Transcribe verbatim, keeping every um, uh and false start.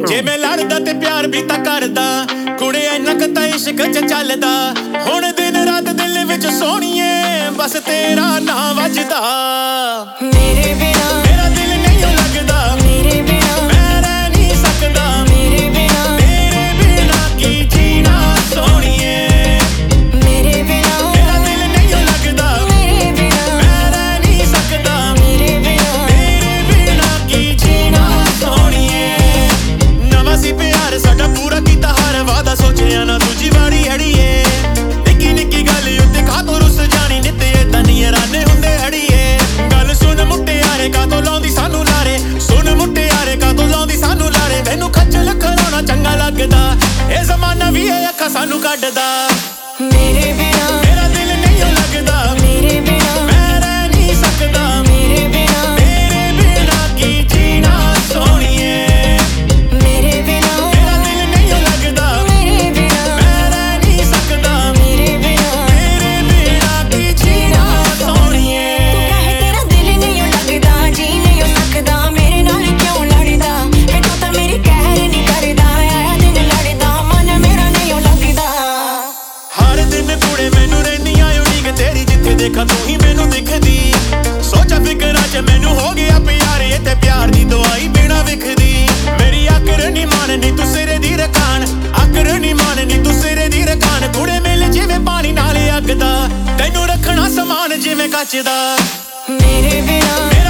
ਜੇ ਮੈਂ ਲੜਦਾ ਤੇ ਪਿਆਰ ਵੀ ਤਾਂ ਕਰਦਾ ਕੁੜੇ ਇੰਨਾ ਕੁ ਤਾਂ ਇਸ਼ਕ ਚ ਚੱਲਦਾ ਹੁਣ ਦਿਨ ਰਾਤ ਦਿਲ ਵਿੱਚ ਸੋਹਣੀਏ ਬਸ ਤੇਰਾ ਨਾਂ ਵੱਜਦਾ ਮੇਰੇ ਬਿਨਾ ਮੇਰਾ ਦਿਲ ਨਹੀਂ ਲੱਗਦਾ ਮੇਰੇ ਬਿਨਾ ਮੈਂ ਰਹਿ ਨਹੀਂ ਸਕਦਾ ਮੇਰੇ ਬਿਨਾ ਤੇਰੇ ਬਿਨਾ ਕੀ ਜੀਣਾ ਸੋਹਣੀਏ ਮੇਰੇ ਬਿਨਾ ਮੇਰਾ ਦਿਲ ਨਹੀਂ ਲੱਗਦਾ ਮੇਰੇ ਬਿਨਾ ਮੈਂ ਰਹਿ ਨਹੀਂ ਸਕਦਾ ਮੇਰੇ ਬਿਨਾ ਤੇਰੇ ਬਿਨਾ ਕੀ ਜੀਣਾ ਸੋਹਣੀਏ ਨਵਾਂ ਸੀ ਪਿਆਰ ਸਾਡਾ ਪੂਰਾ ਕੀਤਾ ਹਰ ਵਾਦਾ ਸੋਚਿਆ ਨਾ ਦੂਜੀ ਵਾਰੀ ਅੜੀਏ ਨਿੱਕੀ ਨਿੱਕੀ ਗੱਲ ਉੱਤੇ ਕਾਤੋਂ ਰੁੱਸ ਜਾਣੀ ਨਿੱਤੇ ਏਦਾਂ ਨਹੀਂ ਰਾਨੇ ਹੁੰਦੇ ਅੜੀਏ ਗੱਲ ਸੁਣ ਮੁਟਿਆਰੇ ਕਾਤੋਂ ਲਾਉਂਦੀ ਸਾਨੂੰ ਲਾਰੇ ਸੁਣ ਮੁਟਿਆਰੇ ਕਾਤੋਂ ਲਾਉਂਦੀ ਸਾਨੂੰ ਲਾਰੇ ਮੈਨੂੰ ਖੱਜਲ ਕਰਾਉਣਾ ਚੰਗਾ ਲੱਗਦਾ ਇਹ ਜ਼ਮਾਨਾ ਵੀ ਇਹ ਅੱਖਾਂ ਸਾਨੂੰ ਕੱਢਦਾ ਮੇਰੇ ਬਿਨਾ ਮੇਰਾ ਦਿਲ ਨਹੀਂ ਲੱਗਦਾ ਮੇਰੇ ਬਿਨਾ ਮੈਂ ਰਹਿ ਨਹੀਂ ਸਕਦਾ ਮੇਰੇ ਬਿਨਾ ਤੇਰੇ ਬਿਨਾ ਕੀ ਜੀਣਾ ਸੋਹਣੀਏ ਮੇਰੇ ਬਿਨਾ ਮੇਰਾ ਦਿਲ ਨਹੀਂ ਲੱਗਦਾ ਮੇਰੇ ਬਿਨਾ ਮੈਂ ਰਹਿ ਨਹੀਂ ਸਕਦਾ ਮੇਰੇ ਬਿਨਾ ਤੇਰੇ ਬਿਨਾ ਕੀ ਜੀਣਾ ਸੋਹਣੀਏ ਤੂੰ ਕਹੇ ਤੇਰਾ ਦਿਲ ਨਹੀਂ ਲੱਗਦਾ ਜੀ ਨਹੀਂ ਸਕਦਾ ਮੇਰੇ ਨਾਲ ਕਿਉਂ ਲੜਦਾ ਵੇ ਤੂੰ ਤਾਂ ਮੇਰੀ ਕਹਿਰ ਨਹੀਂ ਕਰਦਾ ਆਇਆ ਦਿਨ ਲੜਦਾ ਮਨ ਮੇਰਾ ਨਹੀਂ ਲੱਗਦਾ ਹਰ ਦਿਨ ਕੁੜੇ ਮੈਨੂੰ ਰਹਿੰਦੀਆਂ ਉਡੀਕ ਤੇਰੀ ਜਿੱਥੇ ਦੇਖਾਂ ਤੂੰ ਹੀ ਮੈਨੂੰ ਦਿਖਦੀ ਸੋਚਾਂ ਫਿਕਰਾਂ ਚ ਮੈਨੂੰ ਹੋ ਗਿਆ ਪਿਆਰ ਇਹ ਤੇ ਪਿਆਰ ਦੀ ਦਵਾਈ ਬਿਨਾ ਵਿਖਦੀ ਮੇਰੀ ਆਕਰ ਨਹੀਂ ਮਾਨਨੀ ਤੂੰ ਸਿਰੇ ਦੀ ਰਕਾਨ ਆਕਰ ਨਹੀਂ ਮਾਨਨੀ ਤੂੰ ਸਿਰੇ ਦੀ ਰਕਾਨ ਕੁੜੇ ਮਿਲ ਜਿਵੇਂ ਪਾਣੀ ਨਾਲ ਅੱਗ ਦਾ ਤੈਨੂੰ ਰੱਖਣਾ ਸਮਾਨ ਜਿਵੇਂ ਕੱਚ ਦਾ ਮੇਰੇ ਬਿਨਾ